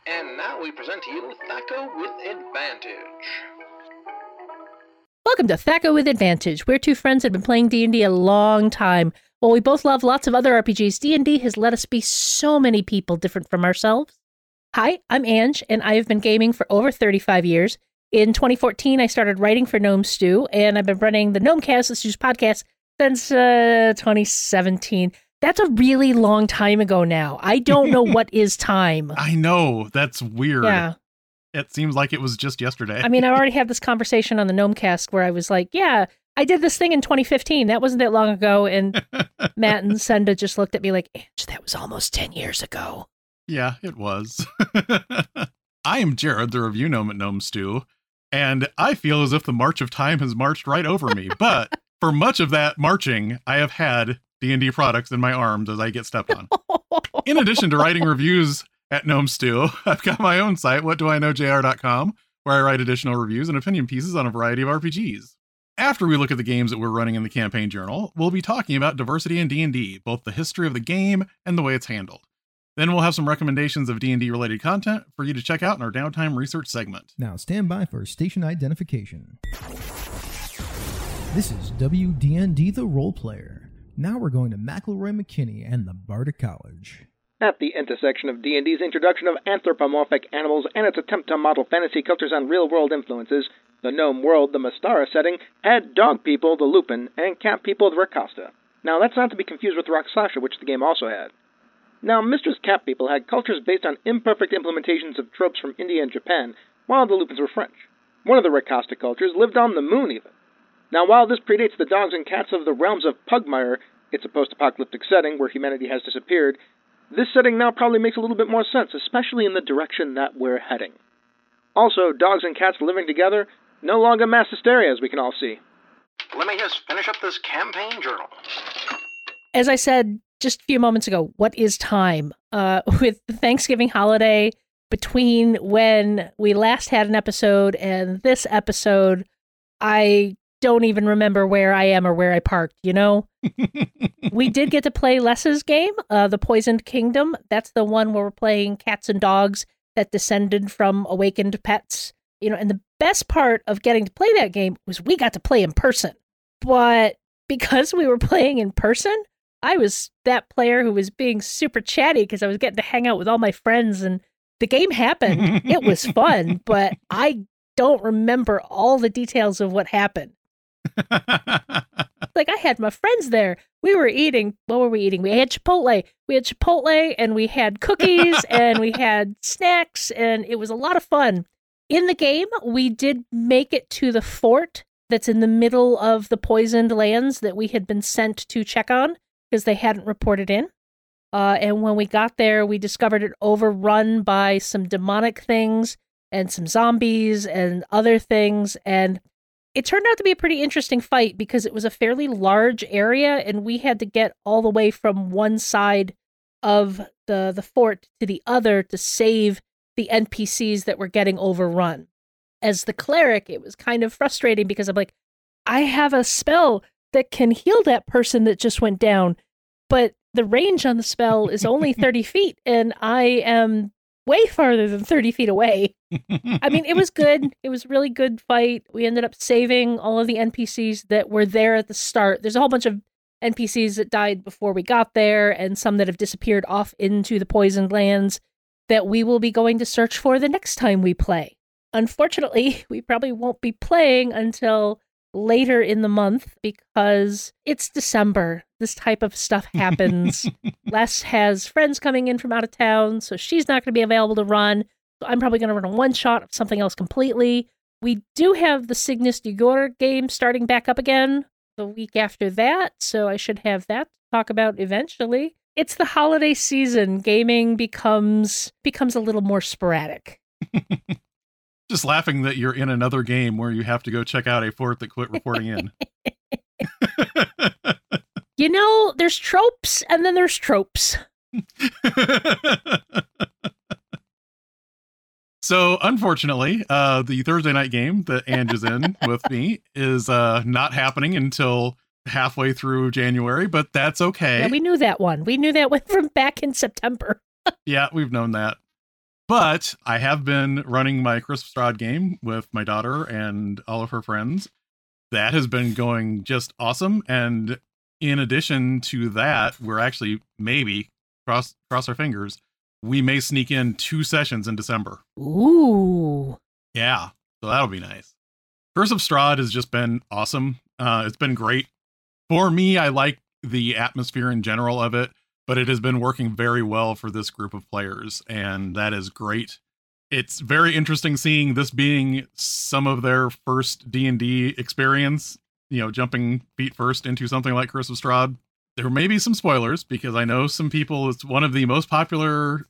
And now we present to you Thaco with Advantage. Welcome to Thaco with Advantage. We're two friends that have been playing D&D a long time. While we both love lots of other RPGs, D&D has let us be so many people different from ourselves. Hi, I'm Ange, and I have been gaming for over 35 years. In 2014, I started writing for Gnome Stew, and I've been running the Gnomecast, the Stew's podcast, since 2017. That's a really long time ago now. I don't know what is time. I know. That's weird. Yeah. It seems like it was just yesterday. I mean, I already had this conversation on the Gnomecast where I was like, yeah, I did this thing in 2015. That wasn't that long ago. And Matt and Senda just looked at me like, Ange, that was almost 10 years ago. Yeah, it was. I am Jared, the review gnome at Gnome Stew, and I feel as if the march of time has marched right over me. But for much of that marching, I have had D&D products in my arms as I get stepped on. In addition to writing reviews at Gnome Stew, I've got my own site, whatdoiknowjr.com, where I write additional reviews and opinion pieces on a variety of RPGs. After we look at the games that we're running in the campaign journal, we'll be talking about diversity in D&D, both the history of the game and the way it's handled. Then we'll have some recommendations of D&D related content for you to check out in our downtime research segment. Now stand by for station identification. This is WDND the Role Player. Now we're going to McElroy McKinney and the Bardic College. At the intersection of D&D's introduction of anthropomorphic animals and its attempt to model fantasy cultures on real-world influences, the gnome world, the Mystara setting, had dog people, the Lupin, and cat people, the Rakasta. Now that's not to be confused with Rakshasa, which the game also had. Now, Mistress Cat People had cultures based on imperfect implementations of tropes from India and Japan, while the Lupins were French. One of the Rakasta cultures lived on the moon, even. Now, while this predates the dogs and cats of the realms of Pugmire, it's a post-apocalyptic setting where humanity has disappeared, this setting now probably makes a little bit more sense, especially in the direction that we're heading. Also, dogs and cats living together, no longer mass hysteria, as we can all see. Let me just finish up this campaign journal. As I said just a few moments ago, what is time? With the Thanksgiving holiday, between when we last had an episode and this episode, I don't even remember where I am or where I parked, you know? We did get to play Les's game, The Poisoned Kingdom. That's the one where we're playing cats and dogs that descended from awakened pets. You know, and the best part of getting to play that game was we got to play in person. But because we were playing in person, I was that player who was being super chatty because I was getting to hang out with all my friends and the game happened. It was fun, but I don't remember all the details of what happened. Like, I had my friends there. We were eating. What were we eating? We had Chipotle. We had Chipotle and we had cookies and we had snacks, and it was a lot of fun. In the game, we did make it to the fort that's in the middle of the poisoned lands that we had been sent to check on because they hadn't reported in. And when we got there, we discovered it overrun by some demonic things and some zombies and other things. And it turned out to be a pretty interesting fight because it was a fairly large area and we had to get all the way from one side of the fort to the other to save the NPCs that were getting overrun. As the cleric, it was kind of frustrating because I'm like, I have a spell that can heal that person that just went down, but the range on the spell is only 30 feet and I am way farther than 30 feet away. I mean, it was good. It was a really good fight. We ended up saving all of the NPCs that were there at the start. There's a whole bunch of NPCs that died before we got there and some that have disappeared off into the poisoned lands that we will be going to search for the next time we play. Unfortunately, we probably won't be playing until later in the month because it's December. This type of stuff happens. Les has friends coming in from out of town, so she's not going to be available to run. So I'm probably going to run a one-shot of something else completely. We do have the Cygnus Dugor game starting back up again the week after that, so I should have that to talk about eventually. It's the holiday season. Gaming becomes a little more sporadic. Just laughing that you're in another game where you have to go check out a fort that quit reporting in. You know, there's tropes and then there's tropes. So, unfortunately, the Thursday night game that Ange is in with me is not happening until halfway through January, but that's okay. Yeah, we knew that one. We knew that one from back in September. Yeah, we've known that. But I have been running my Curse of Strahd game with my daughter and all of her friends. That has been going just awesome. And in addition to that, we're actually maybe, cross our fingers, we may sneak in 2 sessions in December. Ooh. Yeah, so that'll be nice. Curse of Strahd has just been awesome. It's been great. For me, I like the atmosphere in general of it, but it has been working very well for this group of players, and that is great. It's very interesting seeing this being some of their first D&D experience, jumping feet first into something like Curse of Strahd. There may be some spoilers, because I know some people, it's one of the most popular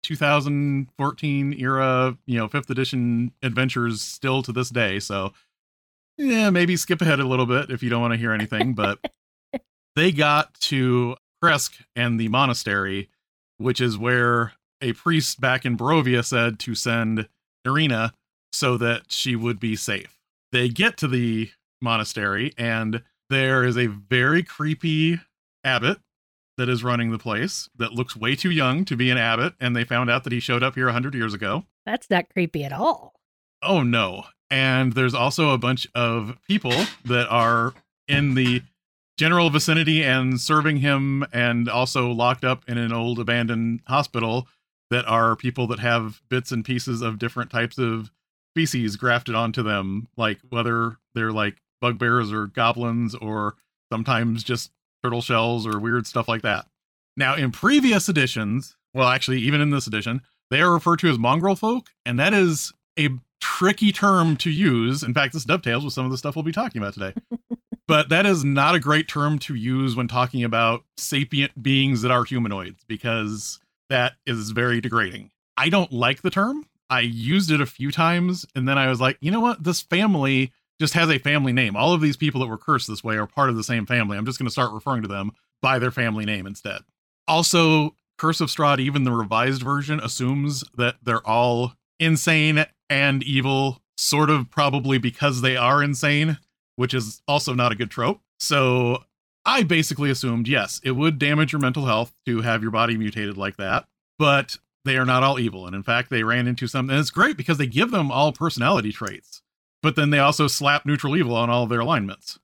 2014 era, 5th edition adventures still to this day, so yeah, maybe skip ahead a little bit if you don't want to hear anything, but they got to Kresk and the monastery, which is where a priest back in Barovia said to send Irina so that she would be safe. They get to the monastery, and there is a very creepy abbot that is running the place that looks way too young to be an abbot, and they found out that he showed up here 100 years ago. That's not creepy at all. Oh, no. And there's also a bunch of people that are in the general vicinity and serving him, and also locked up in an old abandoned hospital that are people that have bits and pieces of different types of species grafted onto them, like whether they're like bugbears or goblins, or sometimes just turtle shells or weird stuff like that. Now, in previous editions, well, actually, even in this edition, they are referred to as mongrel folk, and that is a tricky term to use. In fact, this dovetails with some of the stuff we'll be talking about today. But that is not a great term to use when talking about sapient beings that are humanoids, because that is very degrading. I don't like the term. I used it a few times, and then I was like, you know what? This family just has a family name. All of these people that were cursed this way are part of the same family. I'm just going to start referring to them by their family name instead. Also, Curse of Strahd, even the revised version, assumes that they're all insane and evil, sort of probably because they are insane, which is also not a good trope. So I basically assumed, yes, it would damage your mental health to have your body mutated like that, but they are not all evil. And in fact, they ran into something. And it's great because they give them all personality traits, but then they also slap neutral evil on all of their alignments.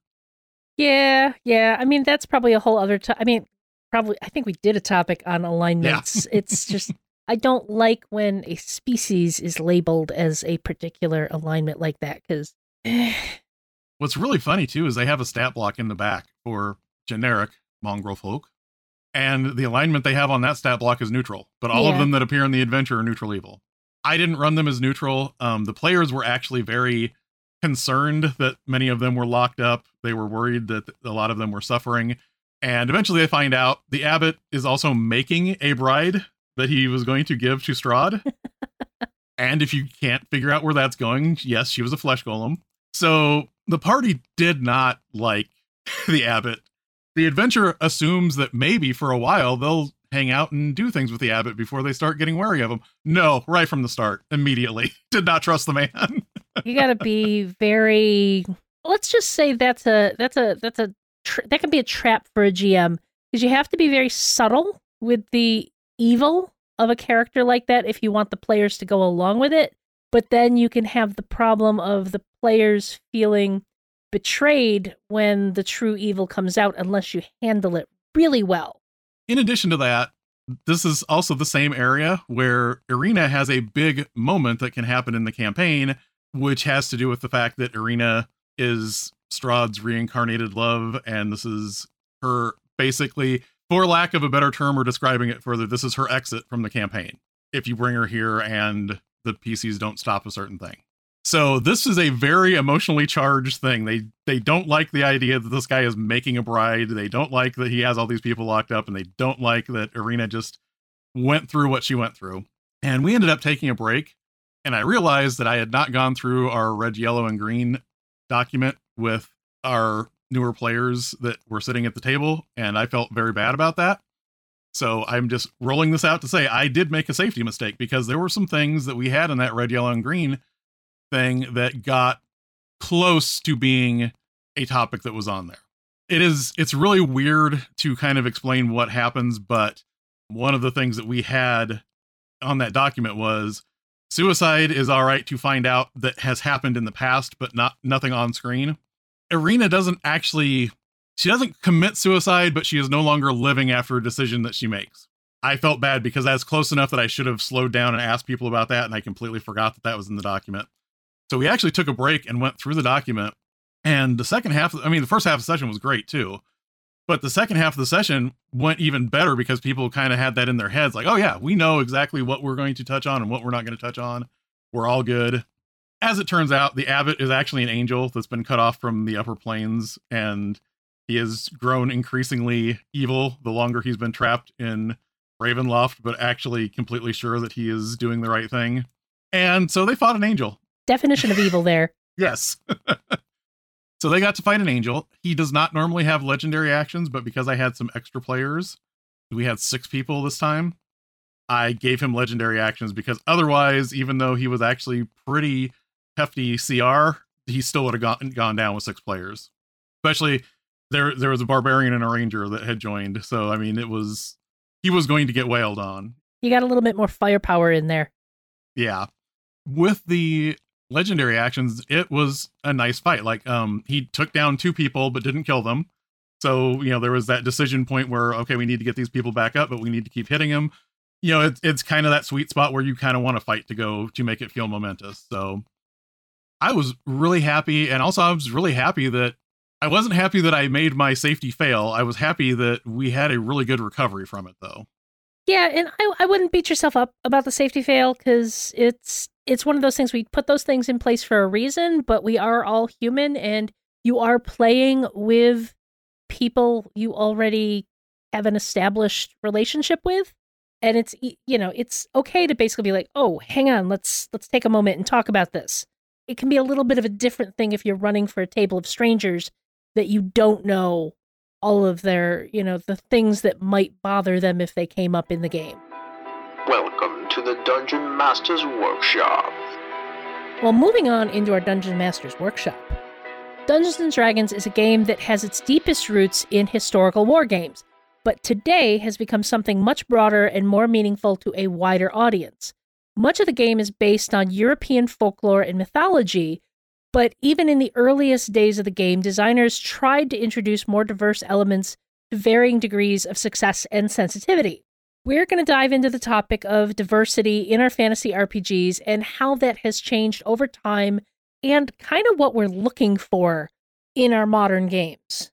Yeah. I mean, that's probably a whole other I think we did a topic on alignments. Yeah. It's just, I don't like when a species is labeled as a particular alignment like that, because what's really funny, too, is they have a stat block in the back for generic mongrel folk, and the alignment they have on that stat block is neutral, but all of them that appear in the adventure are neutral evil. I didn't run them as neutral. The players were actually very concerned that many of them were locked up. They were worried that a lot of them were suffering, and eventually they find out the abbot is also making a bride that he was going to give to Strahd. And if you can't figure out where that's going, yes, she was a flesh golem. So the party did not like the abbot. The adventure assumes that maybe for a while they'll hang out and do things with the abbot before they start getting wary of him. No, right from the start, immediately. Did not trust the man. You got to be very. Let's just say that can be a trap for a GM, because you have to be very subtle with the evil of a character like that if you want the players to go along with it. But then you can have the problem of the players feeling betrayed when the true evil comes out, unless you handle it really well. In addition to that, this is also the same area where Irina has a big moment that can happen in the campaign, which has to do with the fact that Irina is Strahd's reincarnated love, and this is her, basically, for lack of a better term or describing it further, this is her exit from the campaign, if you bring her here and the PCs don't stop a certain thing. So this is a very emotionally charged thing. They don't like the idea that this guy is making a bride. They don't like that he has all these people locked up, and they don't like that Irina just went through what she went through. And we ended up taking a break, and I realized that I had not gone through our red, yellow, and green document with our newer players that were sitting at the table, and I felt very bad about that. So I'm just rolling this out to say I did make a safety mistake, because there were some things that we had in that red, yellow, and green thing that got close to being a topic that was on there. It's really weird to kind of explain what happens, but one of the things that we had on that document was suicide is all right to find out that has happened in the past, but nothing on screen. Irina doesn't commit suicide, but she is no longer living after a decision that she makes. I felt bad because that's close enough that I should have slowed down and asked people about that, and I completely forgot that was in the document. So we actually took a break and went through the document, and the first half of the session was great too, but the second half of the session went even better because people kind of had that in their heads, like, oh yeah, we know exactly what we're going to touch on and what we're not going to touch on. We're all good. As it turns out, the abbot is actually an angel that's been cut off from the upper planes, and he has grown increasingly evil the longer he's been trapped in Ravenloft, but actually completely sure that he is doing the right thing. And so they fought an angel. Definition of evil there. Yes. So they got to fight an angel. He does not normally have legendary actions, but because I had some extra players, we had 6 people this time, I gave him legendary actions because otherwise, even though he was actually pretty hefty CR, he still would have gone down with 6 players. Especially there was a barbarian and a ranger that had joined. So, I mean, he was going to get wailed on. You got a little bit more firepower in there. Yeah. With the legendary actions, it was a nice fight. Like, he took down 2 people, but didn't kill them. So, there was that decision point where, okay, we need to get these people back up, but we need to keep hitting them. It's kind of that sweet spot where you kind of want to fight to make it feel momentous. So I was really happy. And also I was really happy that I wasn't happy that I made my safety fail. I was happy that we had a really good recovery from it, though. Yeah, and I wouldn't beat yourself up about the safety fail, because it's one of those things, we put those things in place for a reason, but we are all human, and you are playing with people you already have an established relationship with. And it's okay to basically be like, oh, hang on, let's take a moment and talk about this. It can be a little bit of a different thing if you're running for a table of strangers that you don't know all of their, the things that might bother them if they came up in the game. Welcome to the Dungeon Master's Workshop. Well, moving on into our Dungeon Master's Workshop. Dungeons & Dragons is a game that has its deepest roots in historical war games, but today has become something much broader and more meaningful to a wider audience. Much of the game is based on European folklore and mythology, but even in the earliest days of the game, designers tried to introduce more diverse elements to varying degrees of success and sensitivity. We're going to dive into the topic of diversity in our fantasy RPGs and how that has changed over time and kind of what we're looking for in our modern games.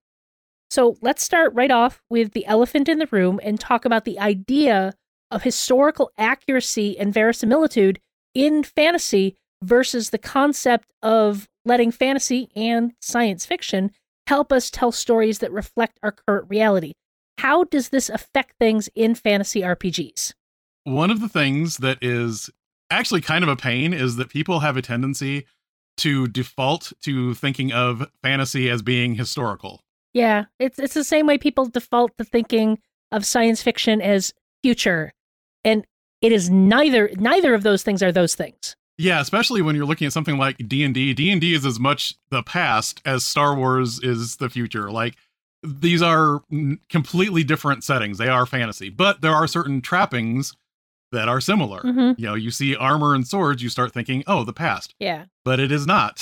So let's start right off with the elephant in the room and talk about the idea of historical accuracy and verisimilitude in fantasy versus the concept of letting fantasy and science fiction help us tell stories that reflect our current reality. How does this affect things in fantasy RPGs? One of the things that is actually kind of a pain is that people have a tendency to default to thinking of fantasy as being historical. Yeah, it's the same way people default to thinking of science fiction as future. And it is neither of those things are those things. Yeah, especially when you're looking at something like D&D. D&D is as much the past as Star Wars is the future. Like, these are completely different settings. They are fantasy, but there are certain trappings that are similar. Mm-hmm. You see armor and swords, you start thinking, oh, the past. Yeah. But it is not.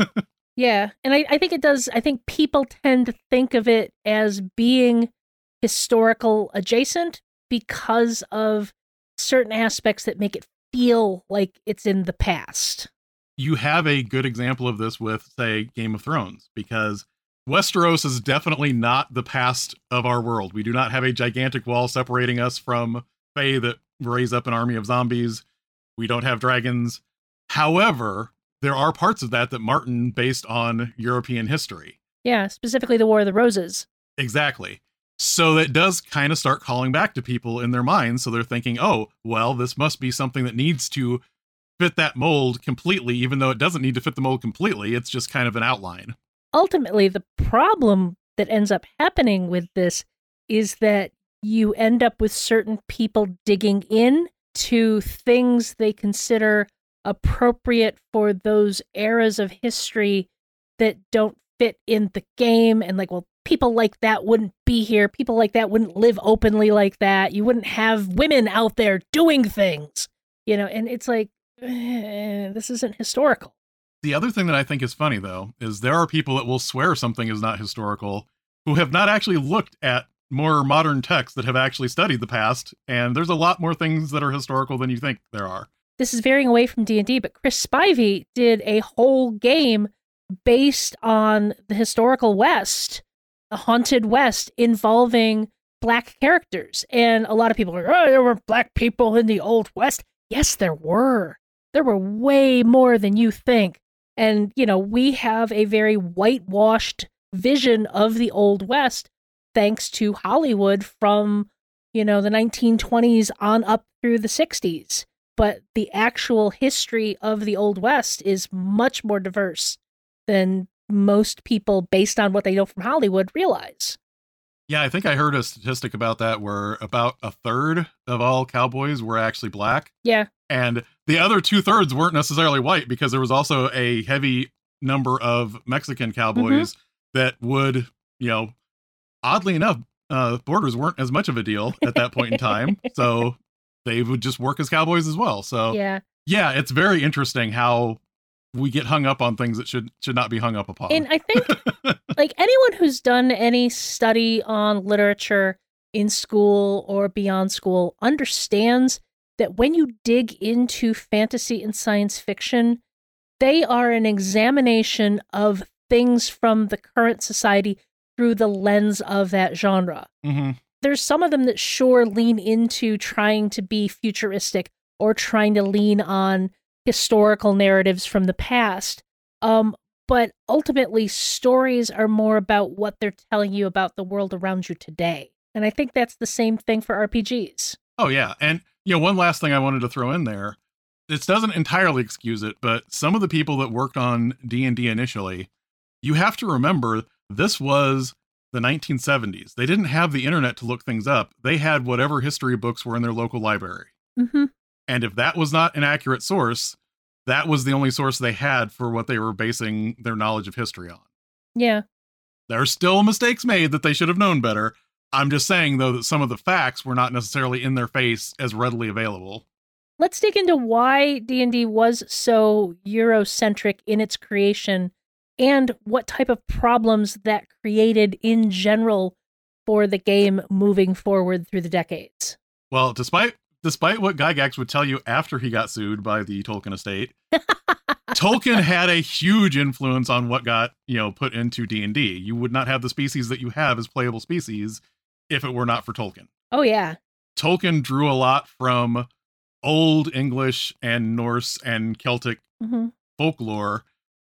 Yeah, and I think it does. I think people tend to think of it as being historical adjacent because of certain aspects that make it feel like it's in the past. You have a good example of this with, say, Game of Thrones, because Westeros is definitely not the past of our world. We do not have a gigantic wall separating us from Fae that raise up an army of zombies. We don't have dragons. However, there are parts of that Martin based on European history. Yeah, specifically the War of the Roses. Exactly. So that does kind of start calling back to people in their minds. So they're thinking, oh, well, this must be something that needs to fit that mold completely, even though it doesn't need to fit the mold completely. It's just kind of an outline. Ultimately, the problem that ends up happening with this is that you end up with certain people digging in to things they consider appropriate for those eras of history that don't fit in the game, and like, well, people like that wouldn't be here. People like that wouldn't live openly like that. You wouldn't have women out there doing things. And it's like, this isn't historical. The other thing that I think is funny, though, is there are people that will swear something is not historical who have not actually looked at more modern texts that have actually studied the past, and there's a lot more things that are historical than you think there are. This is veering away from D&D, but Chris Spivey did a whole game based on the historical West, the haunted West, involving Black characters. And a lot of people are like, oh, there were Black people in the Old West. Yes, there were. There were way more than you think. And, we have a very whitewashed vision of the Old West thanks to Hollywood from, the 1920s on up through the 60s. But the actual history of the Old West is much more diverse than most people, based on what they know from Hollywood, realize. Yeah, I think I heard a statistic about that where about a third of all cowboys were actually Black. Yeah. And the other 2/3 weren't necessarily white, because there was also a heavy number of Mexican cowboys that would, oddly enough, borders weren't as much of a deal at that point in time. So they would just work as cowboys as well. So yeah, it's very interesting how we get hung up on things that should not be hung up upon. And I think like anyone who's done any study on literature in school or beyond school understands that when you dig into fantasy and science fiction, they are an examination of things from the current society through the lens of that genre. Mm-hmm. There's some of them that sure lean into trying to be futuristic or trying to lean on historical narratives from the past. But ultimately, stories are more about what they're telling you about the world around you today. And I think that's the same thing for RPGs. Oh, yeah. And, one last thing I wanted to throw in there. This doesn't entirely excuse it, but some of the people that worked on D&D initially, you have to remember this was the 1970s. They didn't have the internet to look things up. They had whatever history books were in their local library. Mm-hmm. And if that was not an accurate source, that was the only source they had for what they were basing their knowledge of history on. Yeah. There are still mistakes made that they should have known better. I'm just saying, though, that some of the facts were not necessarily in their face as readily available. Let's dig into why D&D was so Eurocentric in its creation and what type of problems that created in general for the game moving forward through the decades. Well, despite what Gygax would tell you after he got sued by the Tolkien estate, Tolkien had a huge influence on what got, put into D&D. You would not have the species that you have as playable species if it were not for Tolkien. Oh, yeah. Tolkien drew a lot from Old English and Norse and Celtic folklore.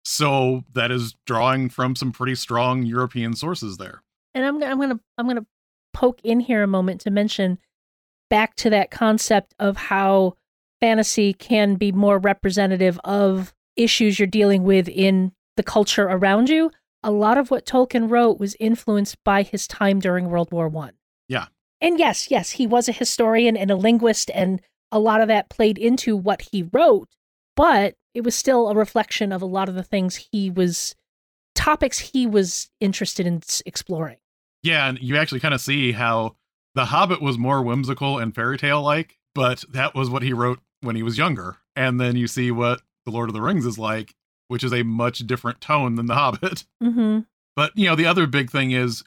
So that is drawing from some pretty strong European sources there. And I'm gonna poke in here a moment to mention back to that concept of how fantasy can be more representative of issues you're dealing with in the culture around you. A lot of what Tolkien wrote was influenced by his time during World War I. Yeah. And yes, he was a historian and a linguist, and a lot of that played into what he wrote, but it was still a reflection of a lot of the topics he was interested in exploring. Yeah, and you actually kind of see how The Hobbit was more whimsical and fairy tale-like, but that was what he wrote when he was younger. And then you see what The Lord of the Rings is like, which is a much different tone than The Hobbit. Mm-hmm. But, the other big thing is,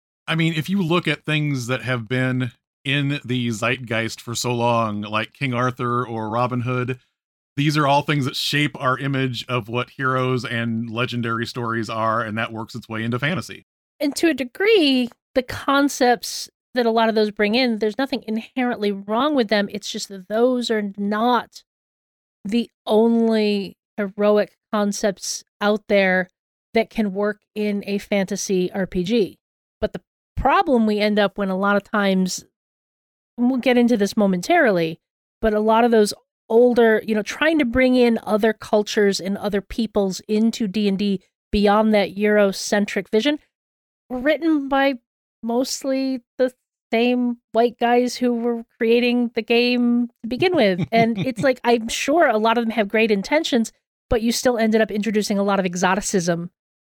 if you look at things that have been in the zeitgeist for so long, like King Arthur or Robin Hood, these are all things that shape our image of what heroes and legendary stories are, and that works its way into fantasy. And to a degree, the concepts that a lot of those bring in, there's nothing inherently wrong with them. It's just that those are not the only heroic concepts out there that can work in a fantasy RPG. But the problem we end up when a lot of times, and we'll get into this momentarily, but a lot of those older, trying to bring in other cultures and other peoples into D&D beyond that Eurocentric vision, were written by mostly the same white guys who were creating the game to begin with. And it's like, I'm sure a lot of them have great intentions, but you still ended up introducing a lot of exoticism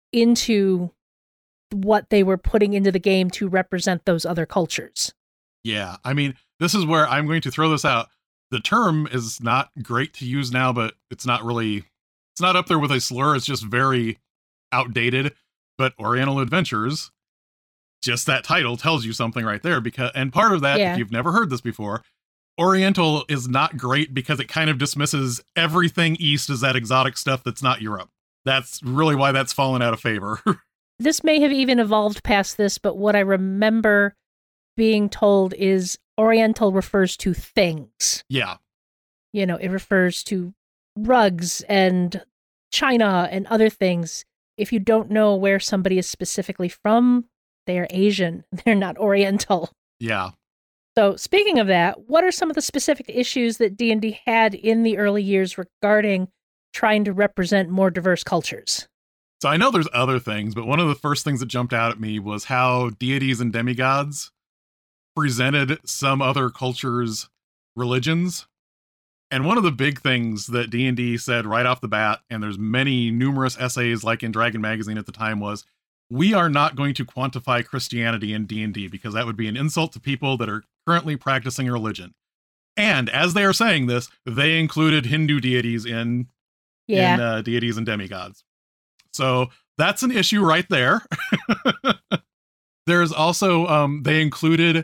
into what they were putting into the game to represent those other cultures. Yeah, this is where I'm going to throw this out. The term is not great to use now, but it's not up there with a slur. It's just very outdated. But Oriental Adventures, just that title tells you something right there. And part of that, if you've never heard this before, Oriental is not great because it kind of dismisses everything East as that exotic stuff that's not Europe. That's really why that's fallen out of favor. This may have even evolved past this, but what I remember being told is Oriental refers to things. Yeah. You know, it refers to rugs and China and other things. If you don't know where somebody is specifically from, they're Asian. They're not Oriental. Yeah. So speaking of that, what are some of the specific issues that D&D had in the early years regarding trying to represent more diverse cultures? So I know there's other things, but one of the first things that jumped out at me was how deities and demigods presented some other cultures' religions. And one of the big things that D&D said right off the bat, and there's numerous essays like in Dragon Magazine at the time, was we are not going to quantify Christianity in D&D because that would be an insult to people that are currently practicing a religion. And as they are saying this, they included Hindu deities in deities and demigods. So that's an issue right there. There's also, they included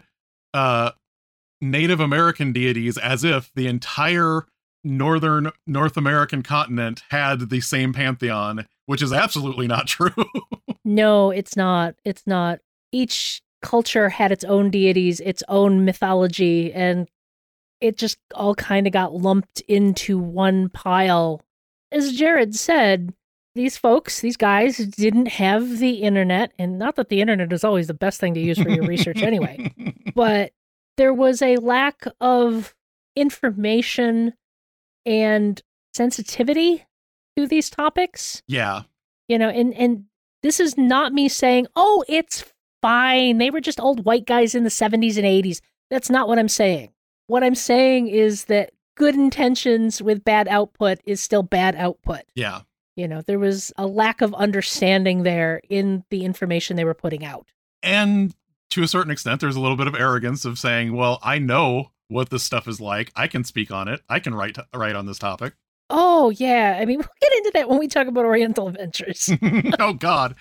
Native American deities as if the entire northern North American continent had the same pantheon, which is absolutely not true. No, it's not. It's not. Each culture had its own deities, its own mythology, and it just all kind of got lumped into one pile. As Jared said, these folks, these guys, didn't have the internet, and not that the internet is always the best thing to use for your research anyway, but there was a lack of information and sensitivity to these topics. Yeah. You know, and this is not me saying, oh, it's fine. They were just old white guys in the 70s and 80s. That's not what I'm saying. What I'm saying is that good intentions with bad output is still bad output. Yeah. You know, there was a lack of understanding there in the information they were putting out. And to a certain extent, there's a little bit of arrogance of saying, well, I know what this stuff is like. I can speak on it. I can write on this topic. Oh, yeah. I mean, we'll get into that when we talk about Oriental Adventures. Oh, God.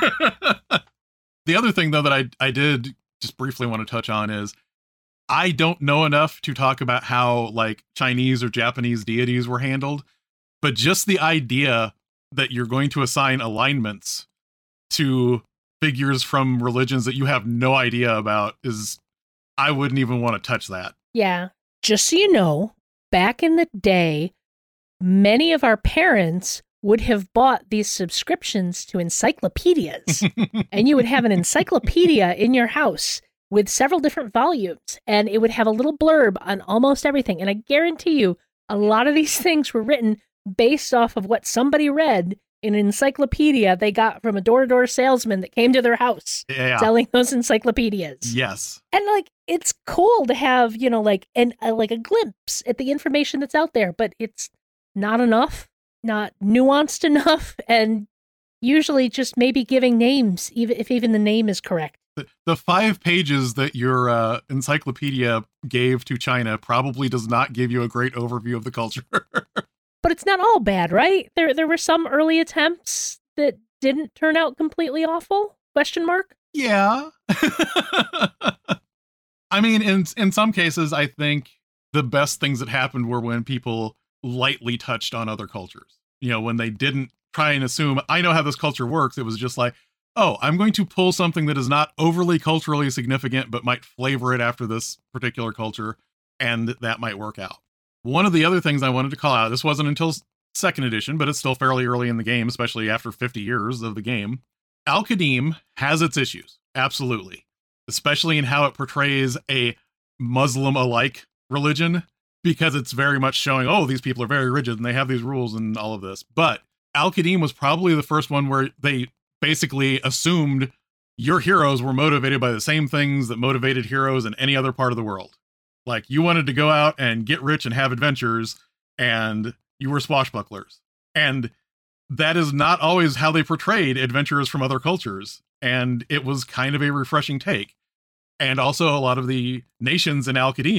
The other thing, though, that I did just briefly want to touch on is I don't know enough to talk about how, like, Chinese or Japanese deities were handled, but just the idea that you're going to assign alignments to figures from religions that you have no idea about I wouldn't even want to touch that. Yeah. Just so you know, back in the day, many of our parents would have bought these subscriptions to encyclopedias, and you would have an encyclopedia in your house with several different volumes, and it would have a little blurb on almost everything. And I guarantee you, a lot of these things were written based off of what somebody read in an encyclopedia they got from a door-to-door salesman that came to their house selling those encyclopedias. Yes. And, like, it's cool to have, you know, like, a glimpse at the information that's out there, but it's not enough, not nuanced enough, and usually just maybe giving names, even if the name is correct. The 5 pages that your encyclopedia gave to China probably does not give you a great overview of the culture. But it's not all bad, right? There were some early attempts that didn't turn out completely awful? Question mark? Yeah. I mean, in some cases, I think the best things that happened were when people lightly touched on other cultures. You know, when they didn't try and assume, I know how this culture works. It was just like, oh, I'm going to pull something that is not overly culturally significant, but might flavor it after this particular culture, and that might work out. One of the other things I wanted to call out, this wasn't until 2nd edition, but it's still fairly early in the game, especially after 50 years of the game. Al-Qadim has its issues, absolutely, especially in how it portrays a Muslim-alike religion, because it's very much showing, oh, these people are very rigid and they have these rules and all of this. But Al-Qadim was probably the first one where they basically assumed your heroes were motivated by the same things that motivated heroes in any other part of the world. Like, you wanted to go out and get rich and have adventures, and you were swashbucklers. And that is not always how they portrayed adventurers from other cultures. And it was kind of a refreshing take. And also, a lot of the nations in Al-Qadim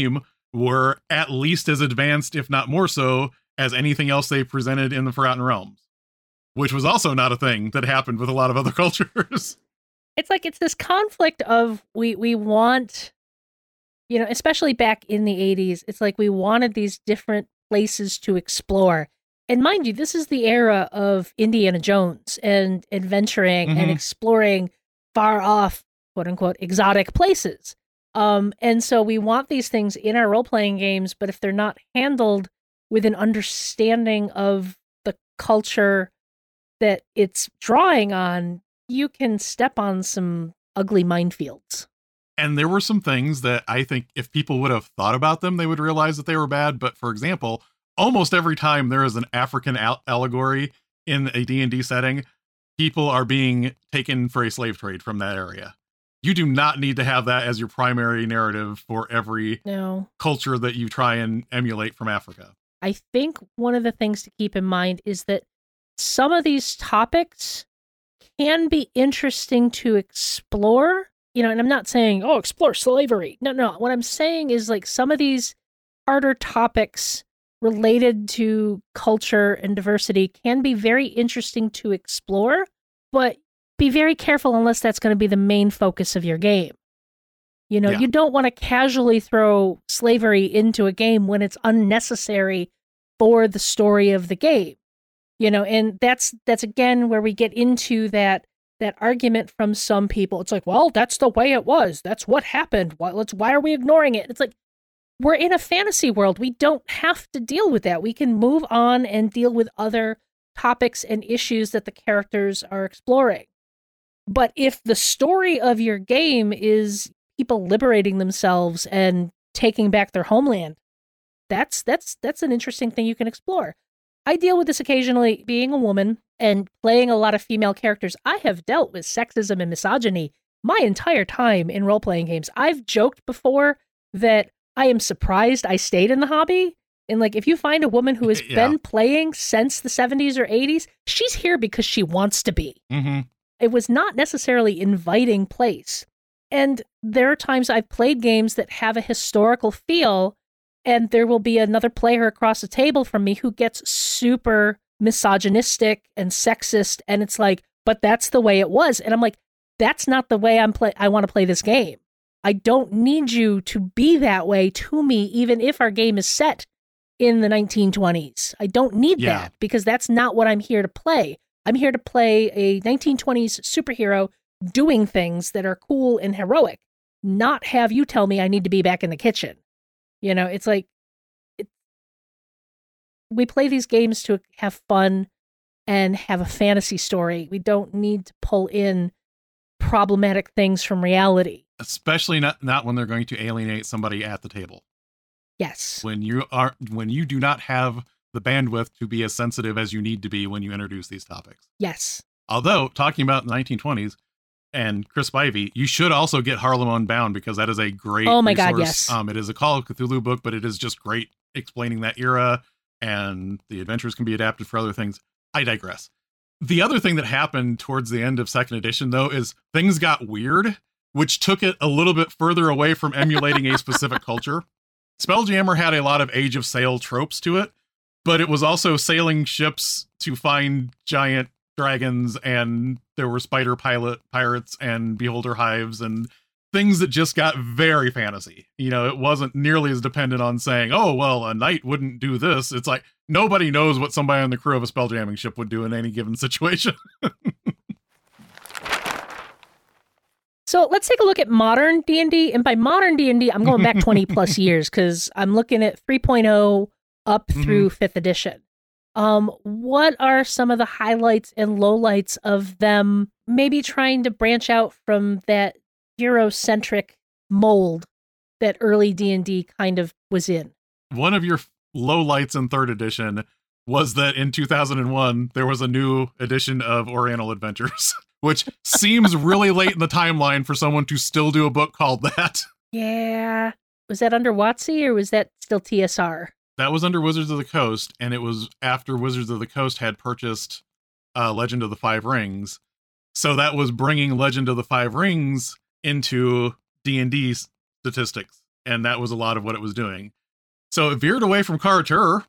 were at least as advanced, if not more so, as anything else they presented in the Forgotten Realms, which was also not a thing that happened with a lot of other cultures. It's like it's this conflict of we want, especially back in the 80s, it's like we wanted these different places to explore. And mind you, this is the era of Indiana Jones and adventuring and exploring far off, quote unquote, exotic places. And so we want these things in our role-playing games, but if they're not handled with an understanding of the culture that it's drawing on, you can step on some ugly minefields. And there were some things that I think if people would have thought about them, they would realize that they were bad. But for example, almost every time there is an African allegory in a D&D setting, people are being taken for a slave trade from that area. You do not need to have that as your primary narrative for every culture that you try and emulate from Africa. I think one of the things to keep in mind is that some of these topics can be interesting to explore, and I'm not saying, explore slavery. No. What I'm saying is like some of these harder topics related to culture and diversity can be very interesting to explore, but be very careful unless that's going to be the main focus of your game. You don't want to casually throw slavery into a game when it's unnecessary for the story of the game. And that's again where we get into that argument from some people. It's like, well, that's the way it was. That's what happened. Why are we ignoring it? It's like, we're in a fantasy world. We don't have to deal with that. We can move on and deal with other topics and issues that the characters are exploring. But if the story of your game is people liberating themselves and taking back their homeland, that's an interesting thing you can explore. I deal with this occasionally being a woman and playing a lot of female characters. I have dealt with sexism and misogyny my entire time in role-playing games. I've joked before that I am surprised I stayed in the hobby. And like, if you find a woman who has been playing since the 70s or 80s, she's here because she wants to be. Mm-hmm. It was not necessarily inviting place. And there are times I've played games that have a historical feel, and there will be another player across the table from me who gets super misogynistic and sexist. And it's like, but that's the way it was. And I'm like, that's not the way I want to play this game. I don't need you to be that way to me, even if our game is set in the 1920s. I don't need that because that's not what I'm here to play. I'm here to play a 1920s superhero doing things that are cool and heroic, not have you tell me I need to be back in the kitchen. It's like, we play these games to have fun and have a fantasy story. We don't need to pull in problematic things from reality. Especially not when they're going to alienate somebody at the table. Yes. When you do not have the bandwidth to be as sensitive as you need to be when you introduce these topics. Yes. Although, talking about the 1920s and Chris Spivey, you should also get Harlem Unbound because that is a great resource. God, yes. It is a Call of Cthulhu book, but it is just great explaining that era, and the adventures can be adapted for other things. I digress. The other thing that happened towards the end of second edition, though, is things got weird, which took it a little bit further away from emulating a specific culture. Spelljammer had a lot of Age of Sail tropes to it, but it was also sailing ships to find giant dragons, and there were spider pirates and beholder hives and things that just got very fantasy. It wasn't nearly as dependent on saying, oh, well, a knight wouldn't do this. It's like, nobody knows what somebody on the crew of a spelljamming ship would do in any given situation. So let's take a look at modern D&D. And by modern D&D, I'm going back 20 plus years because I'm looking at 3.0 up through 5th edition. What are some of the highlights and lowlights of them maybe trying to branch out from that Eurocentric mold that early D&D kind of was in? One of your lowlights in 3rd edition was that in 2001, there was a new edition of Oriental Adventures, which seems really late in the timeline for someone to still do a book called that. Yeah. Was that under WotC or was that still TSR? That was under Wizards of the Coast, and it was after Wizards of the Coast had purchased Legend of the Five Rings. So that was bringing Legend of the Five Rings into D&D statistics, and that was a lot of what it was doing. So it veered away from Karatur.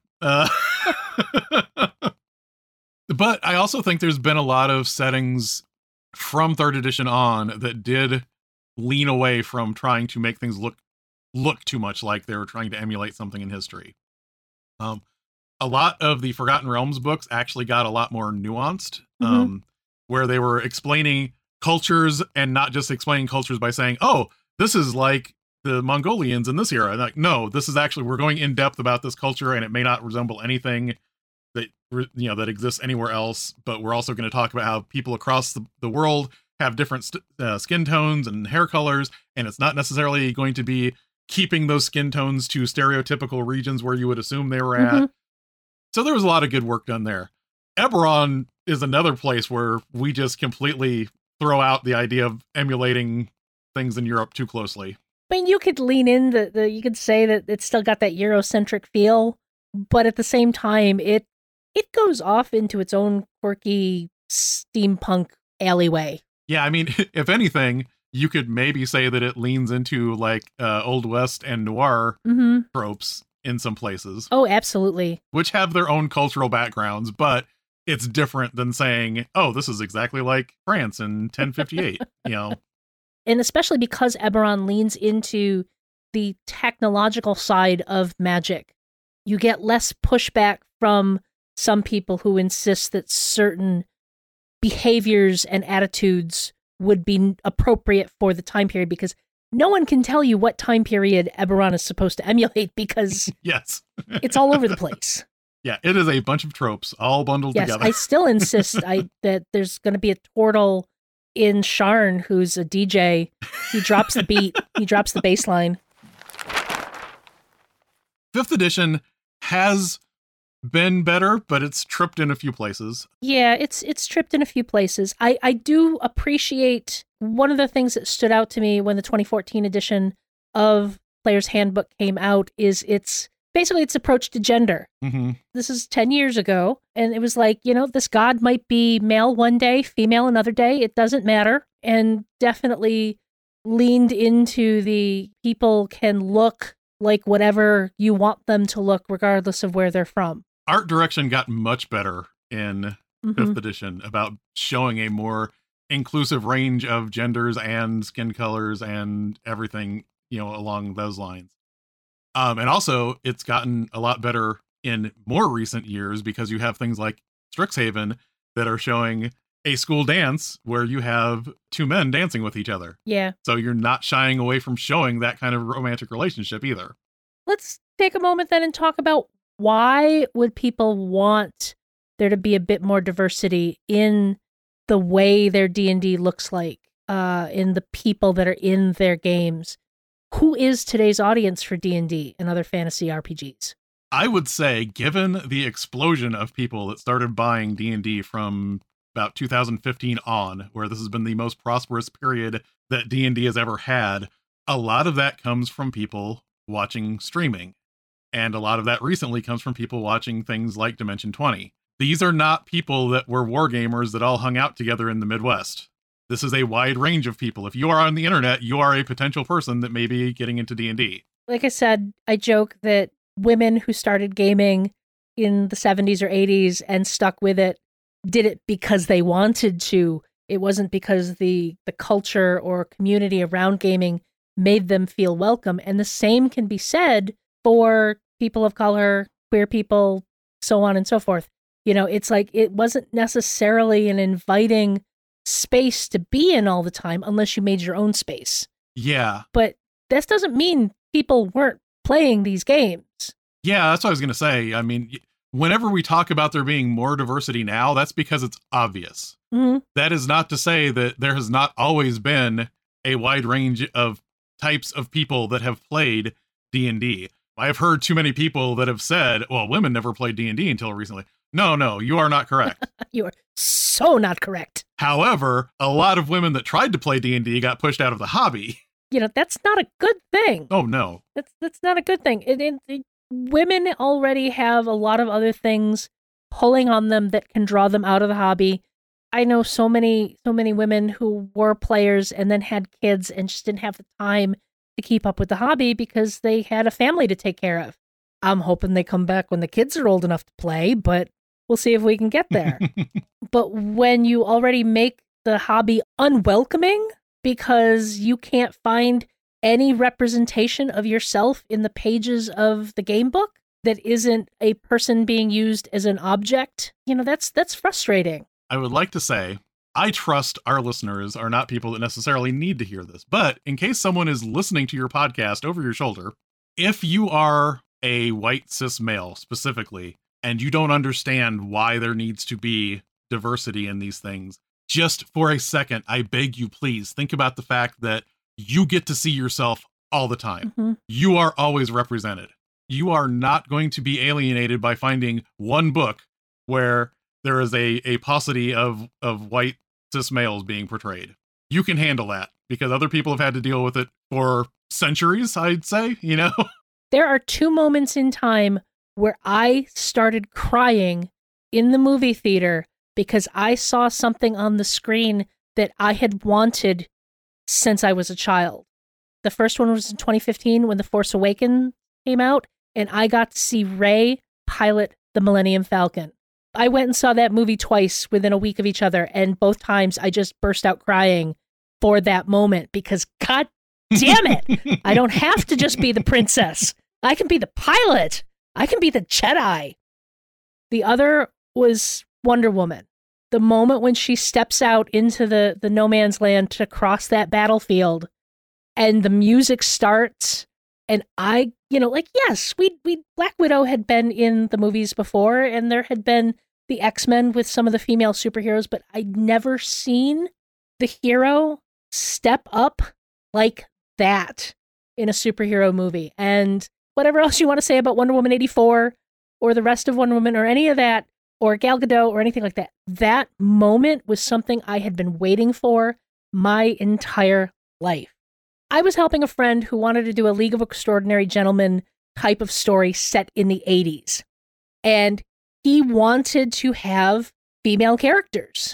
But I also think there's been a lot of settings from 3rd edition on that did lean away from trying to make things look too much like they were trying to emulate something in history. A lot of the Forgotten Realms books actually got a lot more nuanced, where they were explaining cultures and not just explaining cultures by saying, oh, this is like the Mongolians in this era. Like, no, this is actually, we're going in depth about this culture and it may not resemble anything that, that exists anywhere else, but we're also going to talk about how people across the world have different skin tones and hair colors, and it's not necessarily going to be keeping those skin tones to stereotypical regions where you would assume they were at. So there was a lot of good work done there. Eberron is another place where we just completely throw out the idea of emulating things in Europe too closely. I mean, you could lean in you could say that it's still got that Eurocentric feel, but at the same time, it goes off into its own quirky steampunk alleyway. Yeah, I mean, if anything, you could maybe say that it leans into like Old West and noir tropes in some places. Oh, absolutely. Which have their own cultural backgrounds, but it's different than saying, oh, this is exactly like France in 1058, And especially because Eberron leans into the technological side of magic, you get less pushback from some people who insist that certain behaviors and attitudes would be appropriate for the time period, because no one can tell you what time period Eberron is supposed to emulate, because yes, it's all over the place. Yeah, it is a bunch of tropes all bundled together. I still insist that there's going to be a turtle in Sharn who's a DJ. He drops the beat. He drops the bass line. 5th edition has been better, but it's tripped in a few places. Yeah, it's tripped in a few places. I do appreciate one of the things that stood out to me when the 2014 edition of Player's Handbook came out is its approach to gender. This is 10 years ago, and it was like, this god might be male one day, female another day, it doesn't matter, and definitely leaned into the people can look like whatever you want them to look, regardless of where they're from. Art direction got much better in 5th edition about showing a more inclusive range of genders and skin colors and everything, along those lines. And also, it's gotten a lot better in more recent years because you have things like Strixhaven that are showing a school dance where you have two men dancing with each other. Yeah. So you're not shying away from showing that kind of romantic relationship either. Let's take a moment then and talk about why would people want there to be a bit more diversity in the way their D&D looks like, in the people that are in their games. Who is today's audience for D&D and other fantasy RPGs? I would say, given the explosion of people that started buying D&D from about 2015 on, where this has been the most prosperous period that D&D has ever had, a lot of that comes from people watching streaming. And a lot of that recently comes from people watching things like Dimension 20. These are not people that were wargamers that all hung out together in the Midwest. This is a wide range of people. If you are on the internet, you are a potential person that may be getting into D&D. Like I said, I joke that women who started gaming in the 70s or 80s and stuck with it did it because they wanted to. It wasn't because the culture or community around gaming made them feel welcome. And the same can be said for people of color, queer people, so on and so forth. It's like it wasn't necessarily an inviting space to be in all the time unless you made your own space. Yeah. But this doesn't mean people weren't playing these games. Yeah, that's what I was going to say. I mean, whenever we talk about there being more diversity now, that's because it's obvious. That is not to say that there has not always been a wide range of types of people that have played D&D. I've heard too many people that have said, well, women never played D&D until recently. No, you are not correct. You are so not correct. However, a lot of women that tried to play D&D got pushed out of the hobby. That's not a good thing. Oh, no. That's not a good thing. Women already have a lot of other things pulling on them that can draw them out of the hobby. I know so many women who were players and then had kids and just didn't have the time to keep up with the hobby because they had a family to take care of. I'm hoping they come back when the kids are old enough to play, but we'll see if we can get there. But when you already make the hobby unwelcoming because you can't find any representation of yourself in the pages of the game book that isn't a person being used as an object, that's frustrating. I would like to say, I trust our listeners are not people that necessarily need to hear this. But in case someone is listening to your podcast over your shoulder, if you are a white cis male specifically, and you don't understand why there needs to be diversity in these things, just for a second, I beg you, please think about the fact that you get to see yourself all the time. Mm-hmm. You are always represented. You are not going to be alienated by finding one book where there is a paucity of white cis males being portrayed. You can handle that because other people have had to deal with it for centuries, I'd say, There are 2 moments in time where I started crying in the movie theater because I saw something on the screen that I had wanted since I was a child. The first one was in 2015 when The Force Awakens came out, and I got to see Rey pilot the Millennium Falcon. I went and saw that movie twice within a week of each other, and both times I just burst out crying for that moment because, God damn it, I don't have to just be the princess. I can be the pilot. I can be the Jedi. The other was Wonder Woman. The moment when she steps out into the no man's land to cross that battlefield and the music starts and I, yes, we Black Widow had been in the movies before and there had been the X-Men with some of the female superheroes, but I'd never seen the hero step up like that in a superhero movie. And whatever else you want to say about Wonder Woman 84 or the rest of Wonder Woman or any of that, or Gal Gadot or anything like that, that moment was something I had been waiting for my entire life. I was helping a friend who wanted to do a League of Extraordinary Gentlemen type of story set in the 80s. And he wanted to have female characters.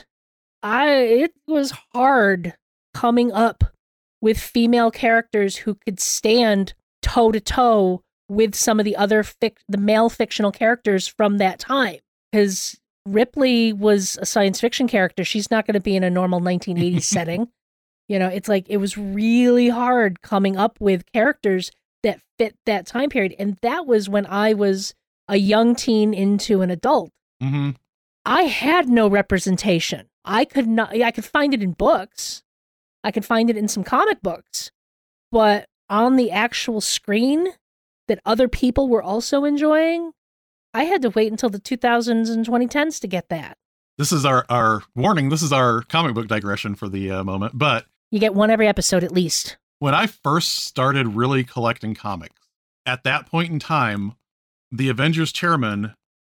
It was hard coming up with female characters who could stand toe-to-toe with some of the other the male fictional characters from that time. Because Ripley was a science fiction character. She's not going to be in a normal 1980s setting. It's like it was really hard coming up with characters that fit that time period. And that was when I was a young teen into an adult. Mm-hmm. I had no representation. I could find it in books. I could find it in some comic books. But on the actual screen that other people were also enjoying, I had to wait until the 2000s and 2010s to get that. This is our warning. This is our comic book digression for the moment. But you get one every episode at least. When I first started really collecting comics, at that point in time, the Avengers chairman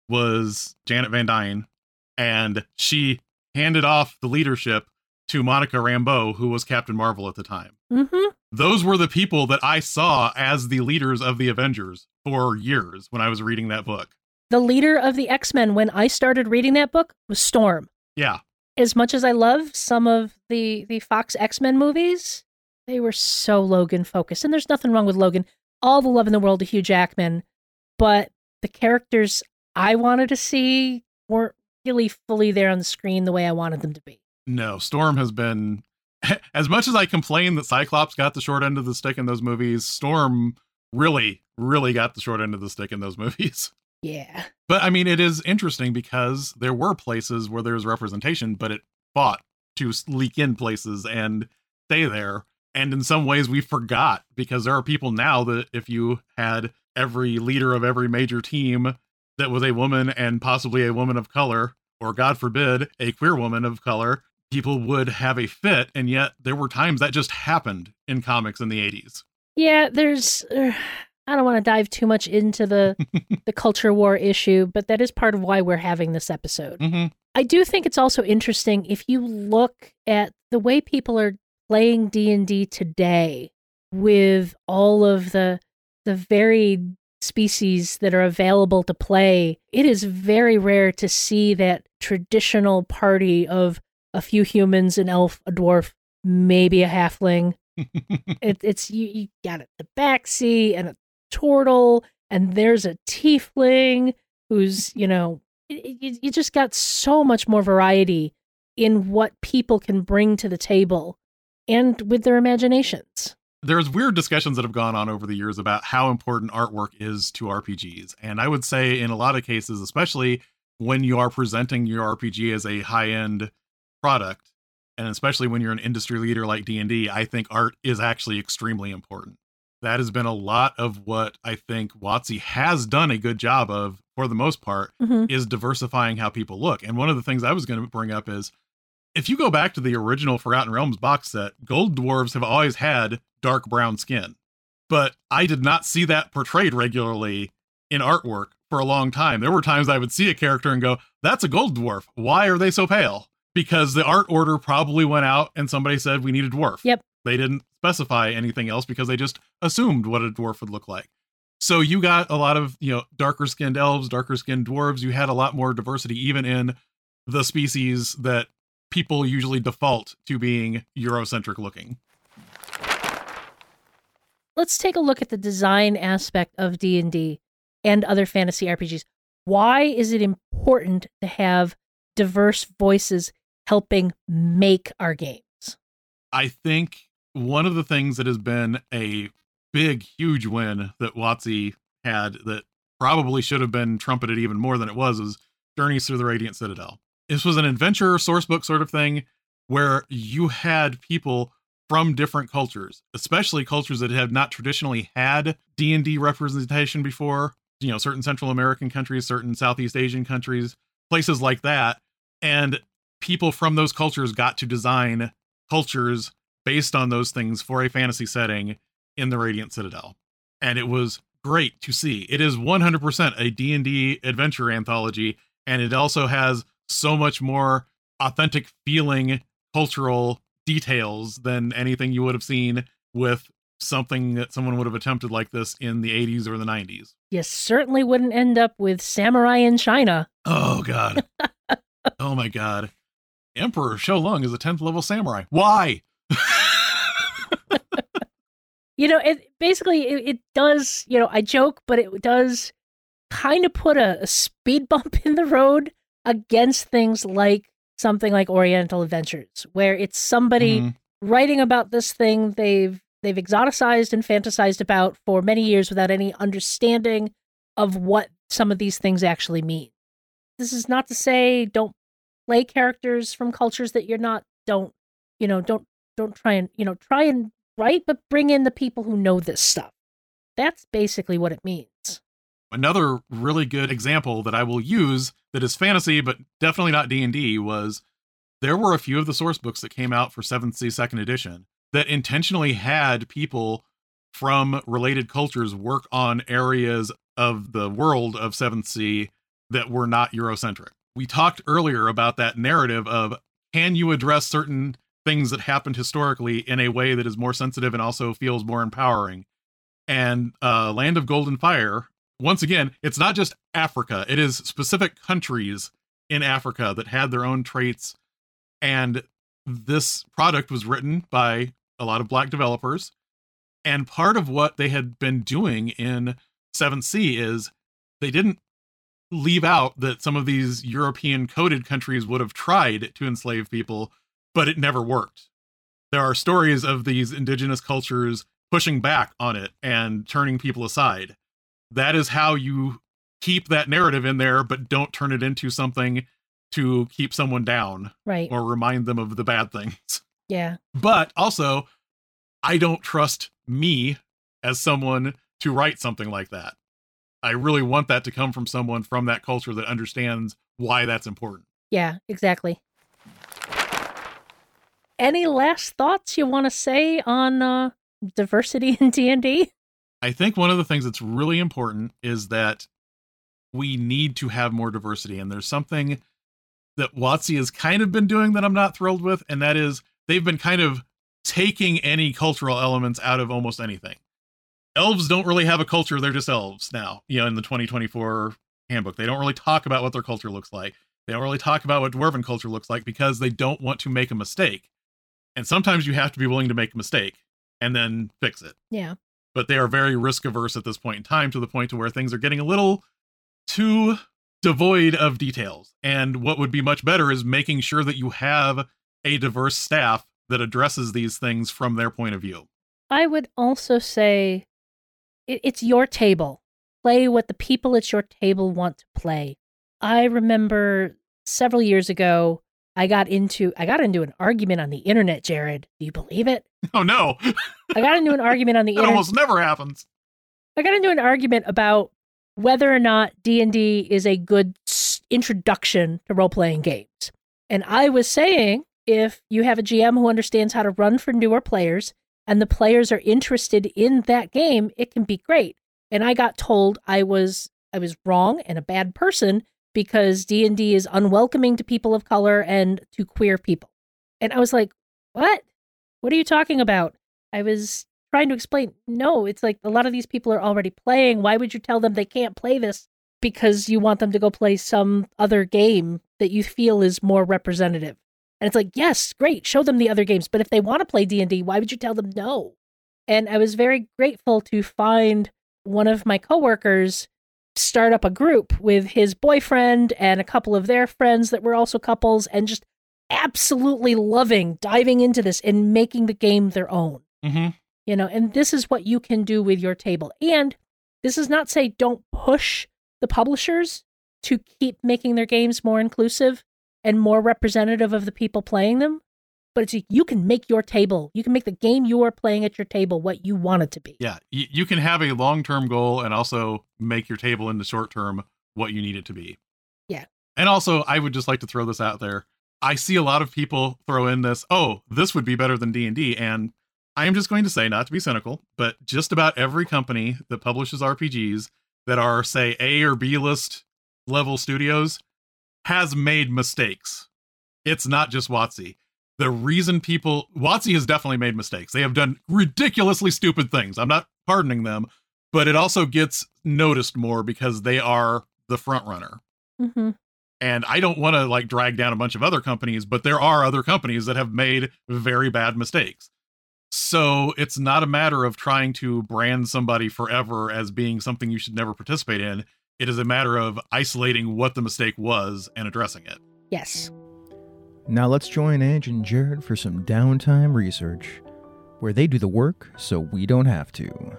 was Janet Van Dyne, and she handed off the leadership to Monica Rambeau, who was Captain Marvel at the time. Mm-hmm. Those were the people that I saw as the leaders of the Avengers for years when I was reading that book. The leader of the X-Men when I started reading that book was Storm. Yeah. As much as I love some of the Fox X-Men movies, they were so Logan-focused. And there's nothing wrong with Logan. All the love in the world to Hugh Jackman. But the characters I wanted to see weren't really fully there on the screen the way I wanted them to be. No, Storm has been... As much as I complain that Cyclops got the short end of the stick in those movies, Storm really, really got the short end of the stick in those movies. Yeah. But I mean, it is interesting because there were places where there's representation, but it fought to leak in places and stay there. And in some ways we forgot because there are people now that if you had every leader of every major team that was a woman and possibly a woman of color, or God forbid, a queer woman of color, people would have a fit. And yet there were times that just happened in comics in the 80s. Yeah, there's... I don't want to dive too much into the culture war issue, but that is part of why we're having this episode. Mm-hmm. I do think it's also interesting if you look at the way people are playing D&D today with all of the varied species that are available to play. It is very rare to see that traditional party of a few humans, an elf, a dwarf, maybe a halfling. It's you got it, the Tabaxi and a turtle and there's a tiefling who's, you just got so much more variety in what people can bring to the table and with their imaginations. There's weird discussions that have gone on over the years about how important artwork is to RPGs. And I would say in a lot of cases, especially when you are presenting your RPG as a high-end product, and especially when you're an industry leader like D&D, I think art is actually extremely important. That has been a lot of what I think WotC has done a good job of, for the most part, is diversifying how people look. And one of the things I was going to bring up is, if you go back to the original Forgotten Realms box set, gold dwarves have always had dark brown skin. But I did not see that portrayed regularly in artwork for a long time. There were times I would see a character and go, that's a gold dwarf. Why are they so pale? Because the art order probably went out and somebody said we need a dwarf. Yep. They didn't specify anything else because they just assumed what a dwarf would look like. So you got a lot of, darker skinned elves, darker skinned dwarves. You had a lot more diversity even in the species that people usually default to being Eurocentric looking. Let's take a look at the design aspect of D&D and other fantasy RPGs. Why is it important to have diverse voices helping make our games? I think one of the things that has been a big, huge win that WotC had that probably should have been trumpeted even more than it was is Journeys Through the Radiant Citadel. This was an adventure sourcebook sort of thing where you had people from different cultures, especially cultures that have not traditionally had D&D representation before, certain Central American countries, certain Southeast Asian countries, places like that. And people from those cultures got to design cultures based on those things for a fantasy setting in the Radiant Citadel. And it was great to see. It is 100% a D&D adventure anthology, and it also has so much more authentic feeling cultural details than anything you would have seen with something that someone would have attempted like this in the 80s or the 90s. You certainly wouldn't end up with Samurai in China. Oh, God. Oh, my God. Emperor Shoulong is a 10th level samurai. Why? It does, I joke, but it does kind of put a speed bump in the road against things like something like Oriental Adventures, where it's somebody writing about this thing they've exoticized and fantasized about for many years without any understanding of what some of these things actually mean. This is not to say don't play characters from cultures that you're not, don't try and write, but bring in the people who know this stuff. That's basically what it means. Another really good example that I will use that is fantasy, but definitely not D&D, was there were a few of the source books that came out for 7th Sea 2nd edition that intentionally had people from related cultures work on areas of the world of 7th Sea that were not Eurocentric. We talked earlier about that narrative of, can you address certain things that happened historically in a way that is more sensitive and also feels more empowering? And Land of Golden Fire, once again, it's not just Africa. It is specific countries in Africa that had their own traits. And this product was written by a lot of Black developers. And part of what they had been doing in 7th Sea is they didn't leave out that some of these European coded countries would have tried to enslave people, but it never worked. There are stories of these indigenous cultures pushing back on it and turning people aside. That is how you keep that narrative in there, but don't turn it into something to keep someone down, right, or remind them of the bad things. Yeah. But also, I don't trust me as someone to write something like that. I really want that to come from someone from that culture that understands why that's important. Yeah, exactly. Any last thoughts you want to say on diversity in D&D? I think one of the things that's really important is that we need to have more diversity. And there's something that WotC has kind of been doing that I'm not thrilled with, and that is they've been kind of taking any cultural elements out of almost anything. Elves don't really have a culture. They're just elves now, in the 2024 handbook. They don't really talk about what their culture looks like. They don't really talk about what dwarven culture looks like because they don't want to make a mistake. And sometimes you have to be willing to make a mistake and then fix it. Yeah. but they are very risk averse at this point in time, to the point to where things are getting a little too devoid of details. And what would be much better is making sure that you have a diverse staff that addresses these things from their point of view. I would also say it's your table. Play what the people at your table want to play. I remember several years ago, I got into an argument on the internet, Jared. Do you believe it? Oh, no. I got into an argument on the That internet. almost never happens. I got into an argument about whether or not D&D is a good introduction to role-playing games. And I was saying, if you have a GM who understands how to run for newer players, and the players are interested in that game, it can be great. And I got told I was wrong and a bad person because D&D is unwelcoming to people of color and to queer people. And I was like, what? What are you talking about? I was trying to explain, no, it's like a lot of these people are already playing. Why would you tell them they can't play this because you want them to go play some other game that you feel is more representative? And it's like, yes, great, show them the other games. But if they want to play D&D, why would you tell them no? And I was very grateful to find one of my coworkers start up a group with his boyfriend and a couple of their friends that were also couples, and just absolutely loving diving into this and making the game their own. Mm-hmm. You know, and this is what you can do with your table. And this is not say don't push the publishers to keep making their games more inclusive and more representative of the people playing them. But it's, you can make your table, you can make the game you are playing at your table what you want it to be. Yeah, you can have a long-term goal and also make your table in the short term what you need it to be. Yeah. And also, I would just like to throw this out there. I see a lot of people throw in this, oh, this would be better than D&D. And I am just going to say, not to be cynical, but just about every company that publishes RPGs that are, say, A or B list level studios has made mistakes. It's not just WotC. The reason WotC has definitely made mistakes. They have done ridiculously stupid things. I'm not pardoning them, but it also gets noticed more because they are the front runner. Mm-hmm. And I don't want to like drag down a bunch of other companies, but there are other companies that have made very bad mistakes. So it's not a matter of trying to brand somebody forever as being something you should never participate in. It is a matter of isolating what the mistake was and addressing it. Yes. Now let's join Ange and Jared for some downtime research, where they do the work so we don't have to.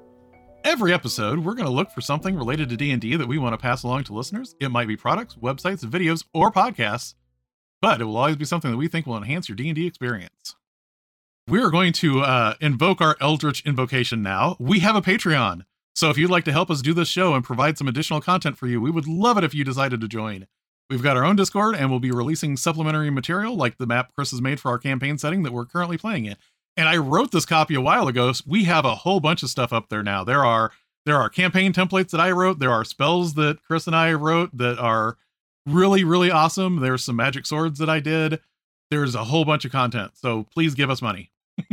Every episode, we're going to look for something related to D&D that we want to pass along to listeners. It might be products, websites, videos, or podcasts, but it will always be something that we think will enhance your D&D experience. We're going to invoke our Eldritch invocation now. We have a Patreon, so if you'd like to help us do this show and provide some additional content for you, we would love it if you decided to join. We've got our own Discord, and we'll be releasing supplementary material like the map Chris has made for our campaign setting that we're currently playing in. And I wrote this copy a while ago, so we have a whole bunch of stuff up there now. There are campaign templates that I wrote. There are spells that Chris and I wrote that are really, really awesome. There's some magic swords that I did. There's a whole bunch of content, so please give us money.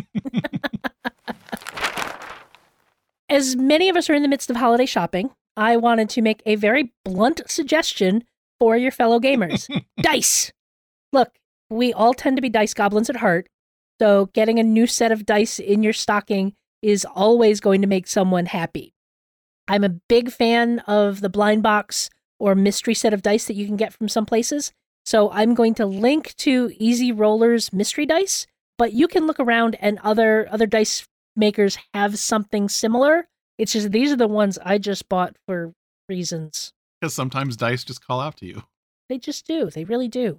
As many of us are in the midst of holiday shopping, I wanted to make a very blunt suggestion for your fellow gamers. Dice! Look, we all tend to be dice goblins at heart, so getting a new set of dice in your stocking is always going to make someone happy. I'm a big fan of the blind box or mystery set of dice that you can get from some places, so I'm going to link to Easy Roller's mystery dice, but you can look around and other dice makers have something similar. It's just these are the ones I just bought for reasons. Because sometimes dice just call out to you. They just do. They really do.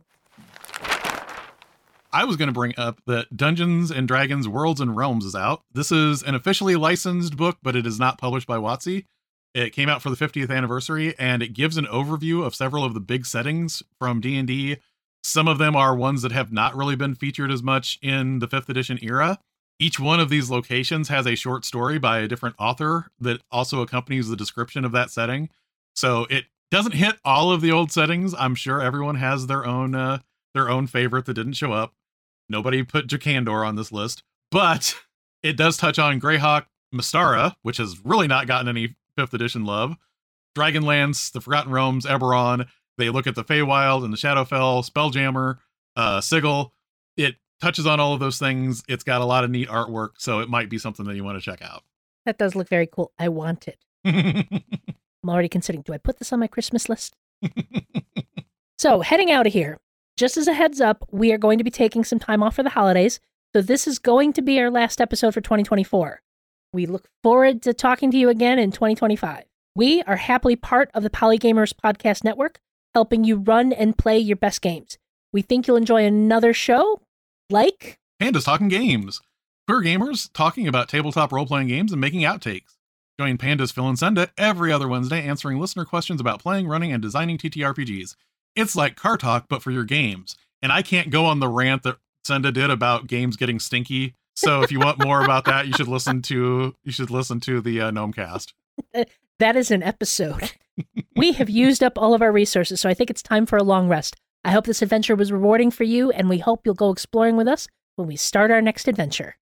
I was going to bring up that Dungeons & Dragons Worlds and Realms is out. This is an officially licensed book, but it is not published by WotC. It came out for the 50th anniversary, and it gives an overview of several of the big settings from D&D. Some of them are ones that have not really been featured as much in the 5th edition era. Each one of these locations has a short story by a different author that also accompanies the description of that setting. So it doesn't hit all of the old settings. I'm sure everyone has their own favorite that didn't show up. Nobody put Jakandor on this list, but it does touch on Greyhawk, Mystara, which has really not gotten any 5th edition love, Dragonlance, the Forgotten Realms, Eberron. They look at the Feywild and the Shadowfell, Spelljammer, Sigil. It touches on all of those things. It's got a lot of neat artwork, so it might be something that you want to check out. That does look very cool. I want it. I'm already considering, do I put this on my Christmas list? So, heading out of here, just as a heads up, we are going to be taking some time off for the holidays. So this is going to be our last episode for 2024. We look forward to talking to you again in 2025. We are happily part of the Polygamers Podcast Network, helping you run and play your best games. We think you'll enjoy another show like Pandas Talking Games. Queer gamers talking about tabletop role-playing games and making outtakes. Join Pandas, Phil, and Senda every other Wednesday answering listener questions about playing, running, and designing TTRPGs. It's like Car Talk, but for your games. And I can't go on the rant that Senda did about games getting stinky. So if you want more about that, you should listen to the Gnomecast. That is an episode. We have used up all of our resources, so I think it's time for a long rest. I hope this adventure was rewarding for you, and we hope you'll go exploring with us when we start our next adventure.